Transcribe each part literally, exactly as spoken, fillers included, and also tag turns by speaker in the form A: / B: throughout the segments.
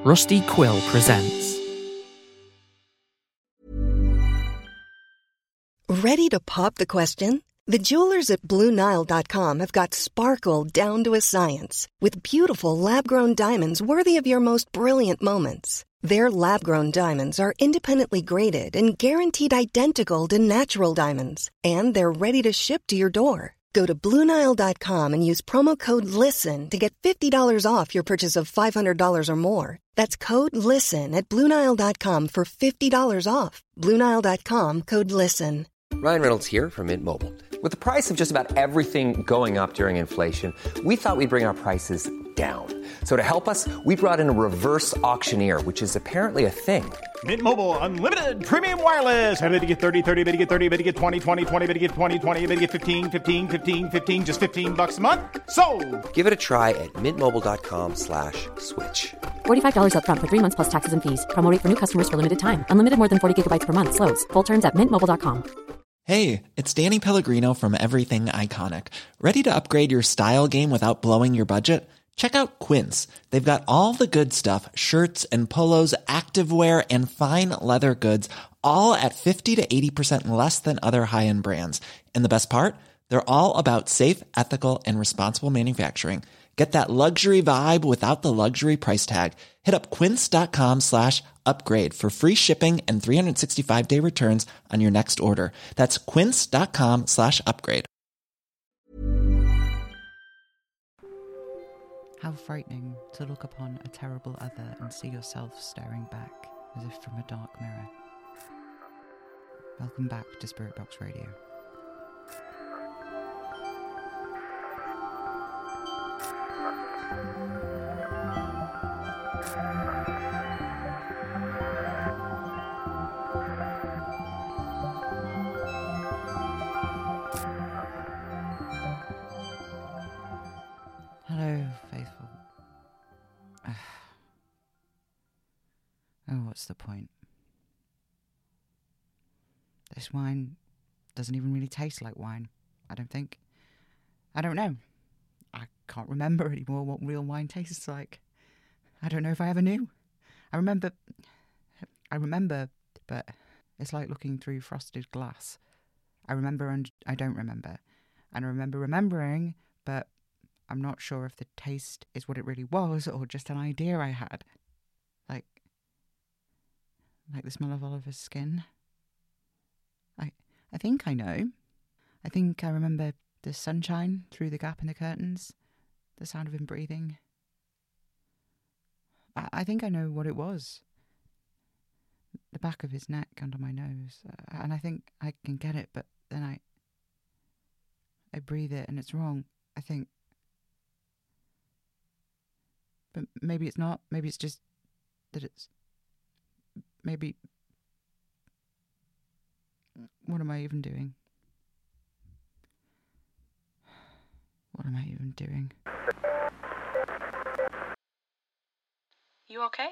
A: Rusty Quill presents.
B: Ready to pop the question? The jewelers at Blue Nile dot com have got sparkle down to a science with beautiful lab-grown diamonds worthy of your most brilliant moments. Their lab-grown diamonds are independently graded and guaranteed identical to natural diamonds, and they're ready to ship to your door. Go to Blue Nile dot com and use promo code LISTEN to get fifty dollars off your purchase of five hundred dollars or more. That's code LISTEN at Blue Nile dot com for fifty dollars off. Blue Nile dot com, code LISTEN.
C: Ryan Reynolds here from Mint Mobile. With the price of just about everything going up during inflation, we thought we'd bring our prices down. So to help us, we brought in a reverse auctioneer, which is apparently a thing.
D: Mint Mobile Unlimited Premium Wireless. How to get thirty, thirty, how to get thirty, how to get twenty, twenty, twenty, how to get twenty, twenty, how to get fifteen, fifteen, fifteen, fifteen, just fifteen bucks a month? Sold!
C: Give it a try at mintmobile.com slash switch.
E: forty-five dollars up front for three months plus taxes and fees. Promo rate for new customers for limited time. Unlimited more than forty gigabytes per month. Slows full terms at mint mobile dot com.
F: Hey, it's Danny Pellegrino from Everything Iconic. Ready to upgrade your style game without blowing your budget? Check out Quince. They've got all the good stuff, shirts and polos, activewear, and fine leather goods, all at fifty to eighty percent less than other high-end brands. And the best part? They're all about safe, ethical, and responsible manufacturing. Get that luxury vibe without the luxury price tag. Hit up quince.com slash upgrade for free shipping and three sixty-five day returns on your next order. That's quince.com slash upgrade.
G: How frightening to look upon a terrible other and see yourself staring back as if from a dark mirror. Welcome back to Spirit Box Radio. Hello, faithful. Oh, what's the point? This wine doesn't even really taste like wine, I don't think. I don't know. I can't remember anymore what real wine tastes like. I don't know if I ever knew. I remember... I remember, but it's like looking through frosted glass. I remember and I don't remember. And I remember remembering, but I'm not sure if the taste is what it really was or just an idea I had. Like... Like the smell of Oliver's skin. I, I think I know. I think I remember the sunshine through the gap in the curtains, the sound of him breathing. I, I think I know what it was. The back of his neck under my nose. Uh, and I think I can get it, but then I... I breathe it and it's wrong, I think. But maybe it's not. Maybe it's just that it's... Maybe... What am I even doing? What am I even doing?
H: You okay?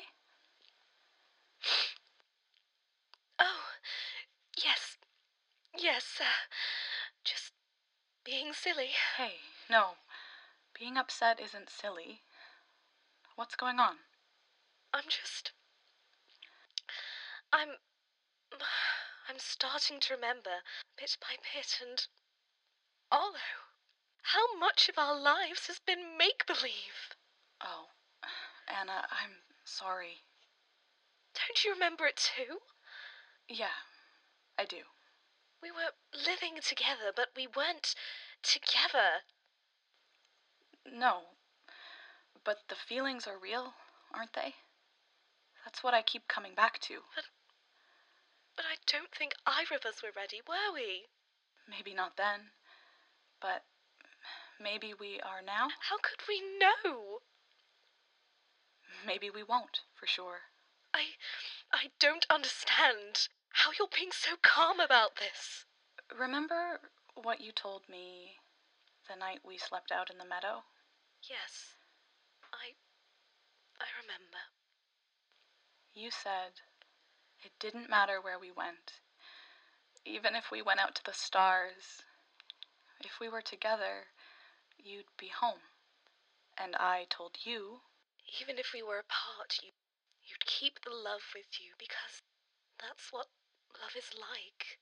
I: Oh, yes. Yes, uh, just being silly.
H: Hey, no. Being upset isn't silly. What's going on?
I: I'm just... I'm... I'm starting to remember, bit by bit, and... Arlo, how much of our lives has been make-believe?
H: Oh, Anna, I'm sorry.
I: Don't you remember it too?
H: Yeah, I do.
I: We were living together, but we weren't together.
H: No, but the feelings are real, aren't they? That's what I keep coming back to.
I: But, but I don't think either of us were ready, were we?
H: Maybe not then, but maybe we are now.
I: How could we know?
H: Maybe we won't, for sure.
I: I... I don't understand how you're being so calm about this.
H: Remember what you told me the night we slept out in the meadow?
I: Yes, I... I remember.
H: You said it didn't matter where we went. Even if we went out to the stars, if we were together, you'd be home. And I told you...
I: Even if we were apart, you would keep the love with you, because that's what love is like.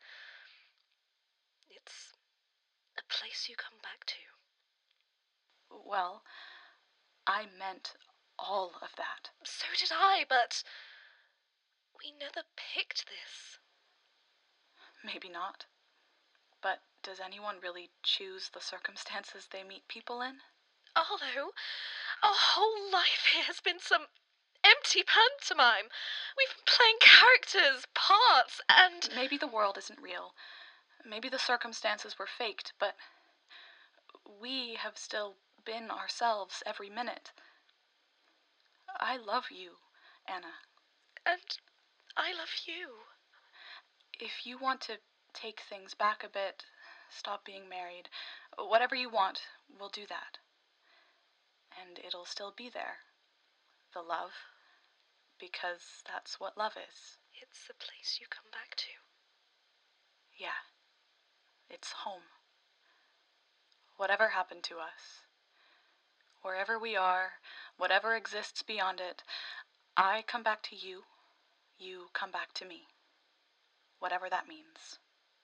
I: It's a place you come back to.
H: Well, I meant all of that.
I: So did I, but we never picked this.
H: Maybe not. But does anyone really choose the circumstances they meet people in?
I: Although, our whole life here has been some empty pantomime. We've been playing characters, parts, and...
H: Maybe the world isn't real. Maybe the circumstances were faked, but we have still been ourselves every minute. I love you, Anna.
I: And I love you.
H: If you want to take things back a bit, stop being married, whatever you want, we'll do that. And it'll still be there. The love. Because that's what love is.
I: It's the place you come back to.
H: Yeah. It's home. Whatever happened to us, wherever we are, whatever exists beyond it, I come back to you, you come back to me. Whatever that means.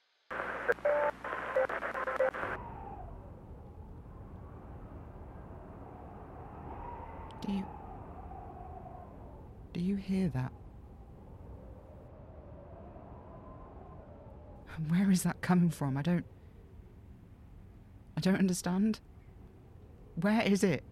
G: Do you... Do you hear that? Where is that coming from? I don't... I don't understand. Where is it?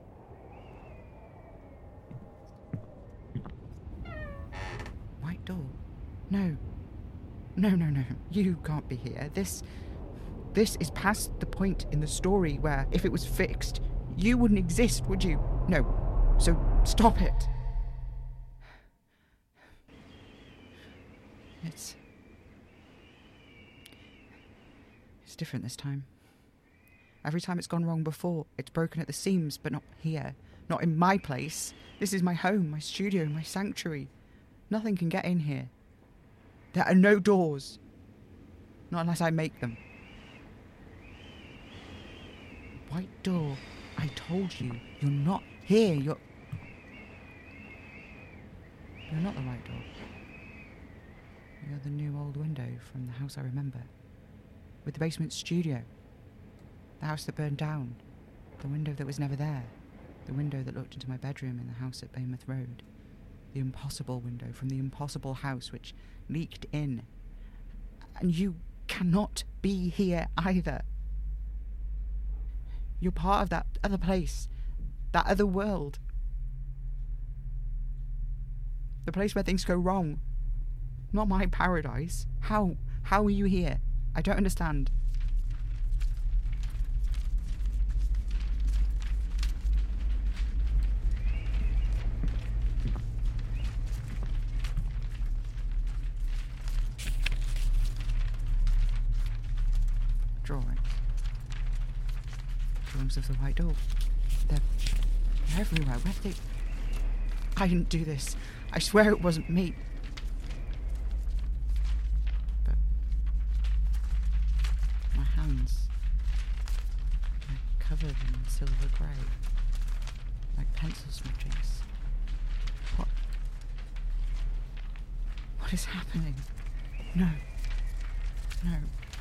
G: White door? No. No, no, no. You can't be here. This... This is past the point in the story where, if it was fixed, you wouldn't exist, would you? No. So, stop it. It's... It's different this time. Every time it's gone wrong before, it's broken at the seams, but not here. Not in my place. This is my home, my studio, my sanctuary. Nothing can get in here. There are no doors. Not unless I make them. White door. I told you. You're not here. You're... You're not the white door. You're the new old window from the house I remember. With the basement studio. The house that burned down. The window that was never there. The window that looked into my bedroom in the house at Baymouth Road. The impossible window from the impossible house which leaked in. And you cannot be here either. You're part of that other place. That other world. The place where things go wrong. Not my paradise. How? How are you here? I don't understand. Drawings. Drawings of the white door. They're, they're everywhere. Where did they... I didn't do this. I swear it wasn't me. But... my hands... they're covered in silver grey. Like pencil smudgings. What... What is happening? No. No.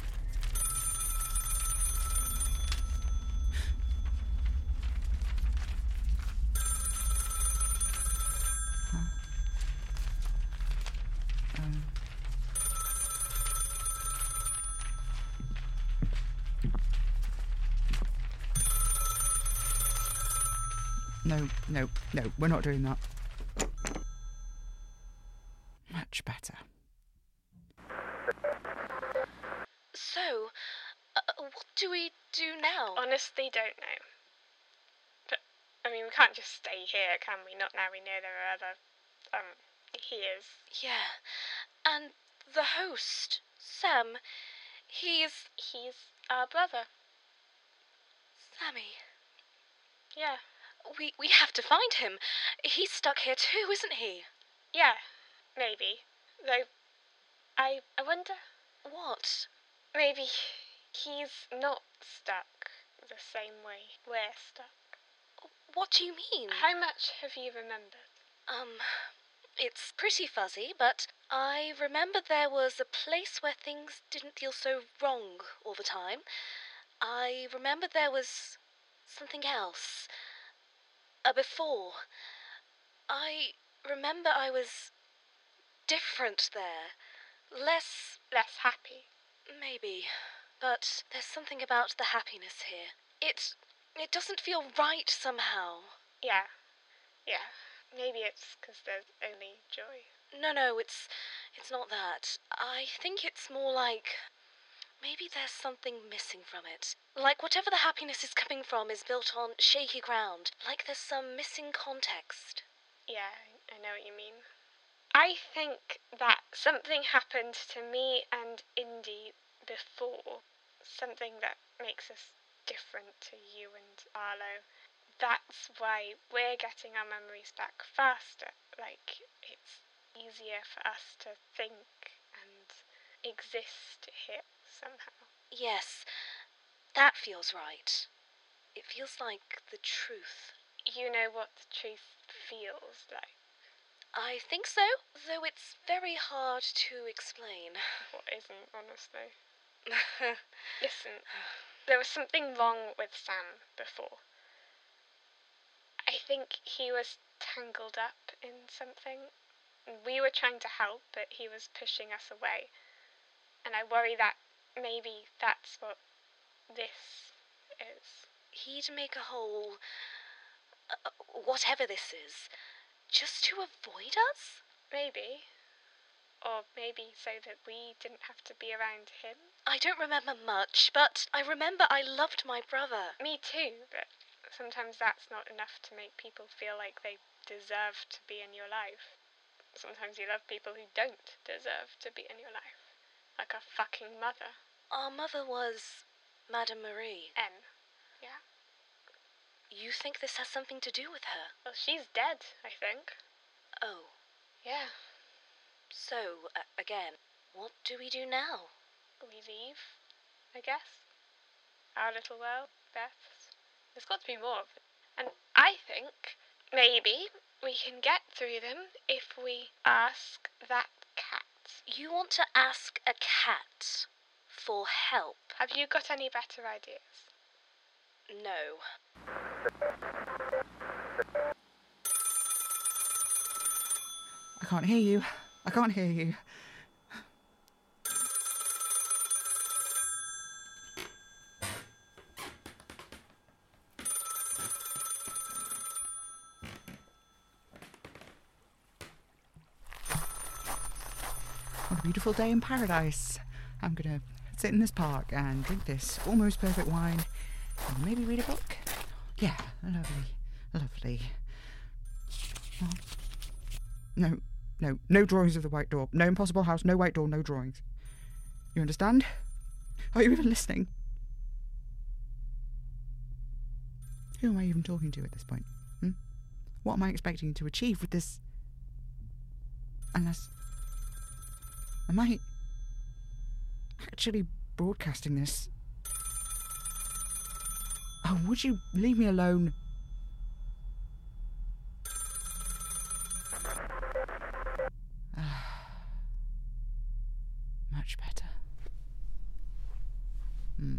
G: No, no, no, we're not doing that. Much better.
I: So, uh, what do we do now?
J: Honestly, don't know. But, I mean, we can't just stay here, can we? Not now we know there are other, um, here's.
I: Yeah, and the host, Sam, he's...
J: He's our brother.
I: Sammy.
J: Yeah.
I: We we have to find him. He's stuck here too, isn't he?
J: Yeah, maybe. Though, I I wonder...
I: What?
J: Maybe he's not stuck the same way we're stuck.
I: What do you mean?
J: How much have you remembered?
I: Um, It's pretty fuzzy, but I remember there was a place where things didn't feel so wrong all the time. I remember there was something else. A before. I remember I was different there. Less...
J: Less happy?
I: Maybe. But there's something about the happiness here. It... it doesn't feel right somehow.
J: Yeah. Yeah. Maybe it's because there's only joy.
I: No, no, it's... it's not that. I think it's more like... maybe there's something missing from it. Like whatever the happiness is coming from is built on shaky ground. Like there's some missing context.
J: Yeah, I know what you mean. I think that something happened to me and Indy before. Something that makes us different to you and Arlo. That's why we're getting our memories back faster. Like, it's easier for us to think and exist here somehow.
I: Yes, that feels right. It feels like the truth.
J: You know what the truth feels like?
I: I think so, though it's very hard to explain.
J: What isn't, honestly? Listen, there was something wrong with Sam before. I think he was tangled up in something. We were trying to help, but he was pushing us away. And I worry that maybe that's what this is.
I: He'd make a whole... Uh, whatever this is, just to avoid us?
J: Maybe. Or maybe so that we didn't have to be around him.
I: I don't remember much, but I remember I loved my brother.
J: Me too, but sometimes that's not enough to make people feel like they deserve to be in your life. Sometimes you love people who don't deserve to be in your life. Like a fucking mother.
I: Our mother was Madame Marie.
J: M. Yeah.
I: You think this has something to do with her?
J: Well, she's dead, I think.
I: Oh.
J: Yeah.
I: So, uh, again, what do we do now?
J: We leave, I guess. Our little world, Beth's. There's got to be more of it. And I think maybe we can get through them if we ask that cat.
I: You want to ask a cat for help?
J: Have you got any better ideas?
I: No.
G: I can't hear you. I can't hear you. What a beautiful day in paradise. I'm gonna sit in this park and drink this almost perfect wine and maybe read a book. Yeah, lovely, lovely. Oh. No, no, no drawings of the white door. No impossible house, no white door, no drawings. You understand? Are you even listening? Who am I even talking to at this point? Hmm? What am I expecting to achieve with this? Unless... Am I actually broadcasting this? Oh, would you leave me alone? Much better. Hmm.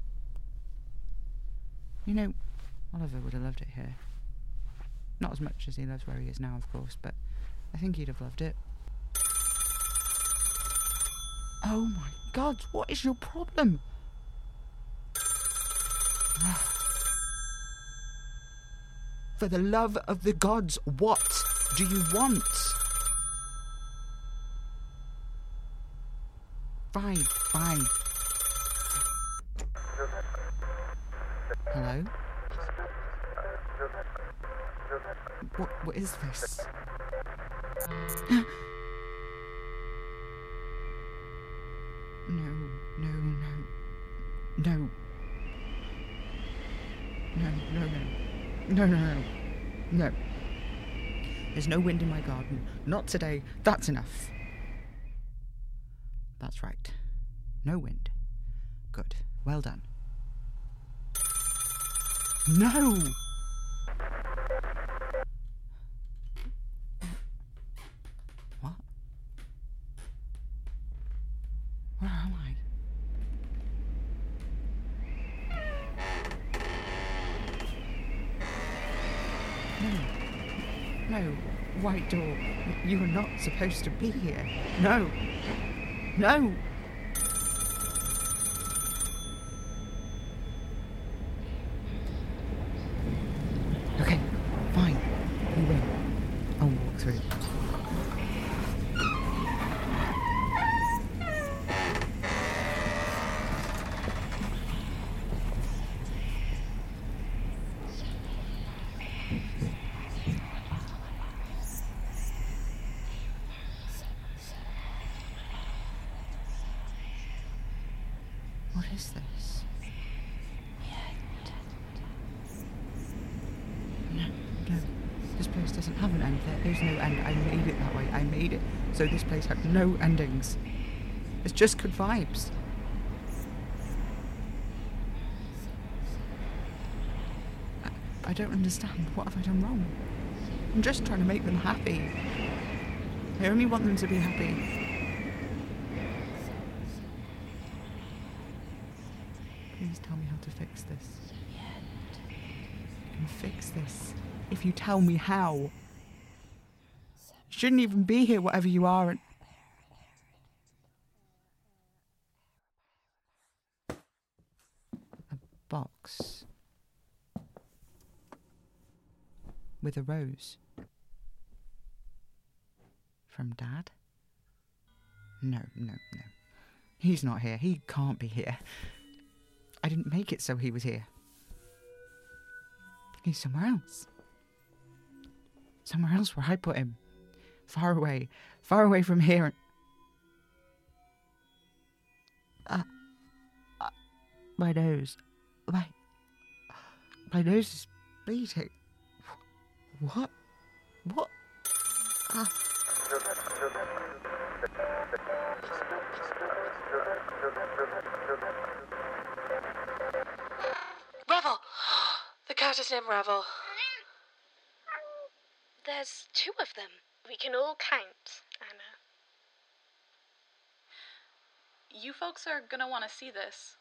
G: You know, Oliver would have loved it here. Not as much as he loves where he is now, of course, but I think he'd have loved it. Oh my God, what is your problem? For the love of the gods, what do you want? Fine, fine. Hello? What, what is this? No, no, no. No. No, no, no. No, no, no. No. There's no wind in my garden. Not today. That's enough. That's right. No wind. Good. Well done. No! No, white door. You are not supposed to be here. No. No. Okay, fine. You win. I'll walk through. What is this? No, no. This place doesn't have an end. There is no end. I made it that way. I made it. So this place had no endings. It's just good vibes. I, I don't understand. What have I done wrong? I'm just trying to make them happy. I only want them to be happy. Please tell me how to fix this. I can fix this if you tell me how. You shouldn't even be here, whatever you are. And a box with a rose from Dad? No, no, no. He's not here. He can't be here. I didn't make it so he was here. He's somewhere else. Somewhere else where I put him. Far away. Far away from here. Uh, uh, my nose. My... My nose is bleeding. What? What? Uh.
I: Revel! The cat is named Revel. There's two of them.
J: We can all count, Anna.
H: You folks are gonna want to see this.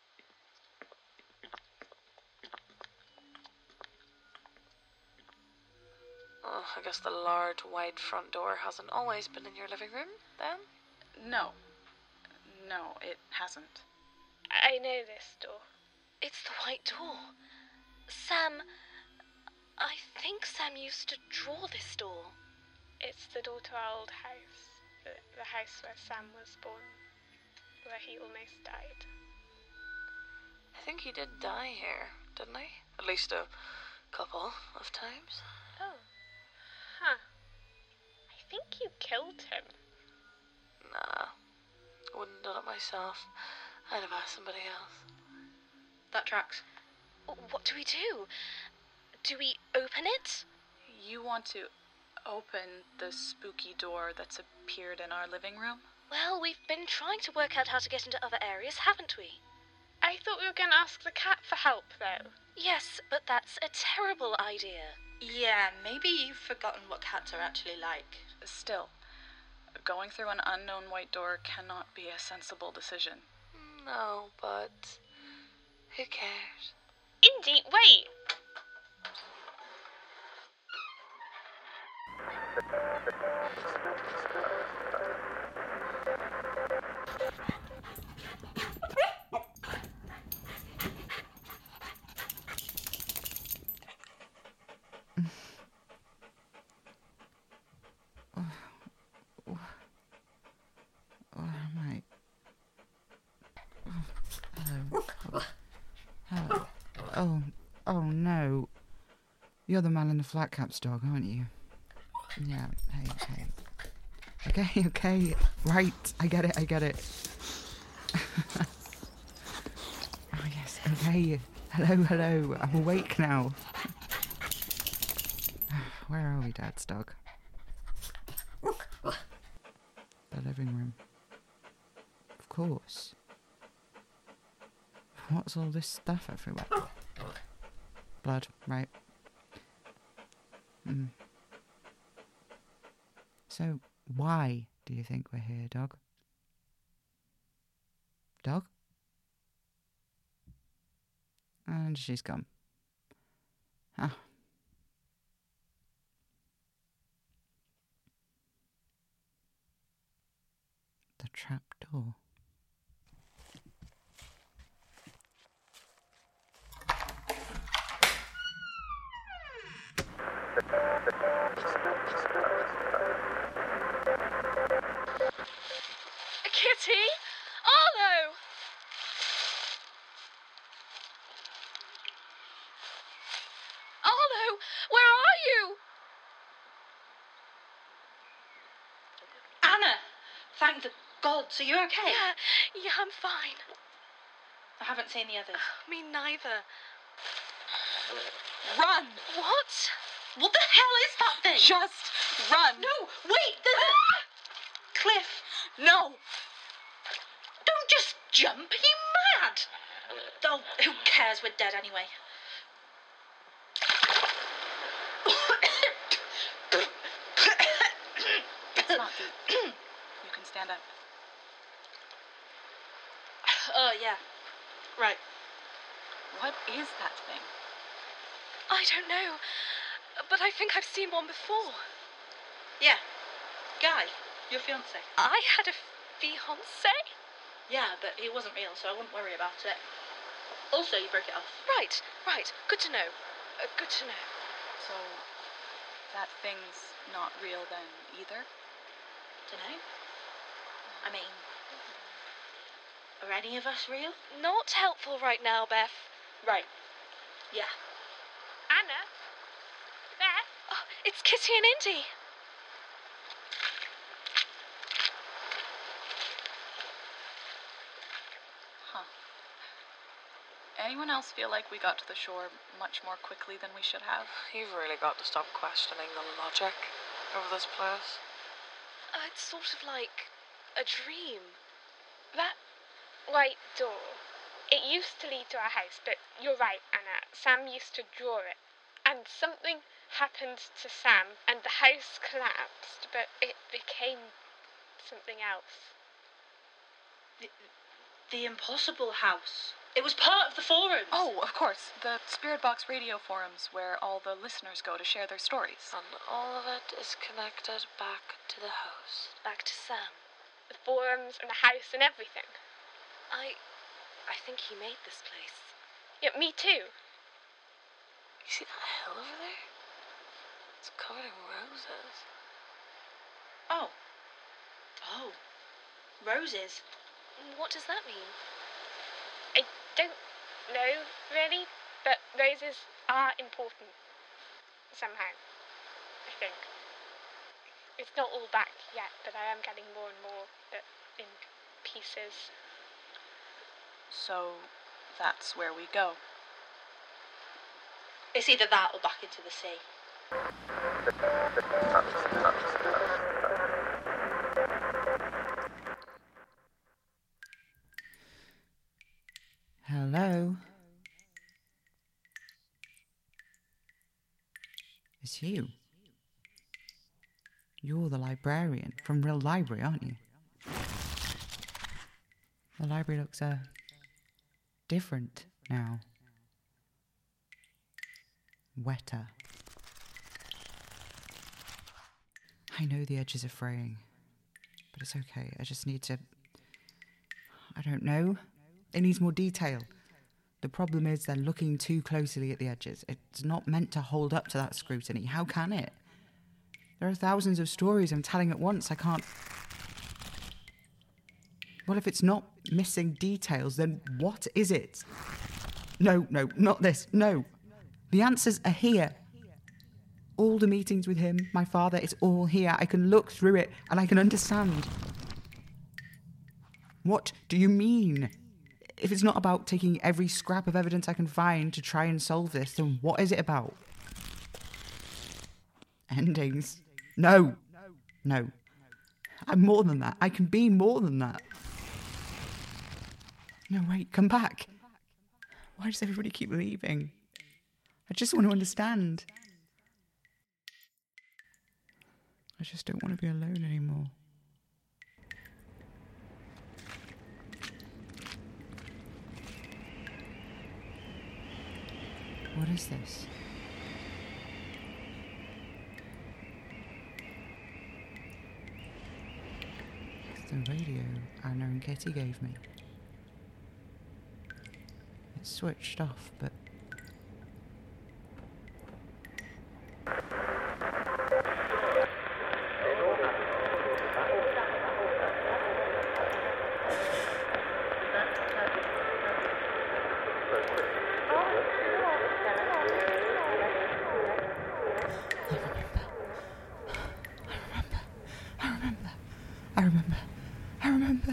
I: Oh, I guess the large, wide front door hasn't always been in your living room, then?
H: No. No, it hasn't.
J: I know this door.
I: It's the white door. Sam... I think Sam used to draw this door.
J: It's the door to our old house. The, the house where Sam was born. Where he almost died.
I: I think he did die here, didn't he? At least a couple of times.
J: Oh. Huh. I think you killed him.
I: Nah. Wouldn't have done it myself. I'd have asked somebody else.
H: That tracks.
I: What do we do? Do we open it?
H: You want to open the spooky door that's appeared in our living room?
I: Well, we've been trying to work out how to get into other areas, haven't we?
J: I thought we were going to ask the cat for help, though.
I: Yes, but that's a terrible idea.
K: Yeah, maybe you've forgotten what cats are actually like.
H: Still, going through an unknown white door cannot be a sensible decision.
I: No, but who cares?
J: Indy, wait!
G: Oh, oh no. You're the man in the flat caps dog, aren't you? Yeah, hey, hey. Okay, okay. Right, I get it, I get it. Oh yes, okay. Hello, hello. I'm awake now. Where are we, Dad's dog? The living room. Of course. What's all this stuff everywhere? Blood, right. Mm. So, why do you think we're here, dog? Dog? And she's gone. Ah. trap door.
I: Kitty! Arlo! Arlo! Where are you?
K: Anna! Thank the gods. Are you okay?
I: Yeah, yeah, I'm fine.
K: I haven't seen the others.
I: Me neither.
H: Run!
K: What? What the hell is that thing?
H: Just run!
K: No, wait! There's a... Cliff.
H: No!
K: Don't just jump. Are you mad? Oh, who cares? We're dead anyway.
H: It's not deep. You can stand up.
K: Oh, yeah. Right.
H: What is that thing?
I: I don't know, but I think I've seen one before.
K: Yeah. Guy, your fiancé.
I: I had a fiancé?
K: Yeah, but he wasn't real, so I wouldn't worry about it. Also, you broke it off.
I: Right, right. Good to know. Uh, good to know.
H: So, that thing's not real then either?
K: Dunno. I mean, are any of us real?
I: Not helpful right now, Beth.
K: Right. Yeah.
J: Anna? Beth?
I: Oh, it's Kitty and Indy.
H: Huh. Anyone else feel like we got to the shore much more quickly than we should have?
L: You've really got to stop questioning the logic of this place.
I: Uh, it's sort of like a dream.
J: That white door. It used to lead to our house, but you're right, Anna. Sam used to draw it. And something happened to Sam, and the house collapsed, but it became something else.
K: The, the Impossible House. It was part of the forums.
H: Oh, of course. The Spirit Box radio forums where all the listeners go to share their stories.
L: And all of it is connected back to the house.
I: Back to Sam.
J: The forums and the house and everything.
I: I... I think he made this place.
J: Yeah, me too.
L: You see that hill over there? It's covered in roses.
K: Oh. Oh. Roses.
I: What does that mean?
J: I don't know, really, but roses are important. Somehow. I think. It's not all back yet, but I am getting more and more, but in pieces.
H: So, that's where we go.
K: It's either that or back into the sea.
G: Hello? It's you. You're the librarian from Real Library, aren't you? The library looks, uh, different now. Wetter. I know the edges are fraying, but it's okay. I just need to... I don't know. It needs more detail. The problem is they're looking too closely at the edges. It's not meant to hold up to that scrutiny. How can it? There are thousands of stories I'm telling at once. I can't... Well, if it's not missing details, then what is it? No, no, not this. No. The answers are here. All the meetings with him, my father, it's all here. I can look through it and I can understand. What do you mean? If it's not about taking every scrap of evidence I can find to try and solve this, then what is it about? Endings? No. No. I'm more than that. I can be more than that. No, wait, come back. Why does everybody keep leaving? I just want to understand. I just don't want to be alone anymore. What is this? the radio Anna and Kitty gave me. It switched off, but... I remember. I remember.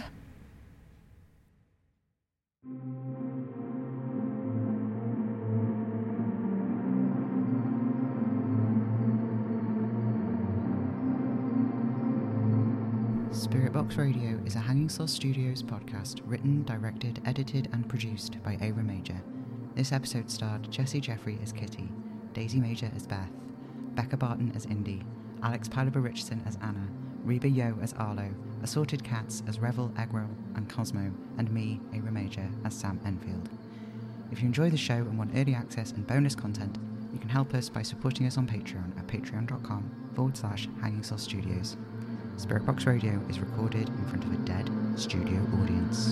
G: Spirit Box Radio is a Hanging Source Studios podcast written, directed, edited, and produced by Ava Major. This episode starred Jessie Jeffrey as Kitty, Daisy Major as Beth, Becca Barton as Indy, Alex Pilaber Richardson as Anna, Reba Yo as Arlo, Assorted Cats as Revel, Egro, and Cosmo, and me, Ava Major, as Sam Enfield. If you enjoy the show and want early access and bonus content, you can help us by supporting us on Patreon at patreon.com forward slash Hanging Source Studios. Spirit Box Radio is recorded in front of a dead studio audience.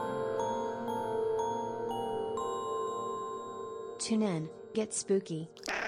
M: Tune in, get spooky.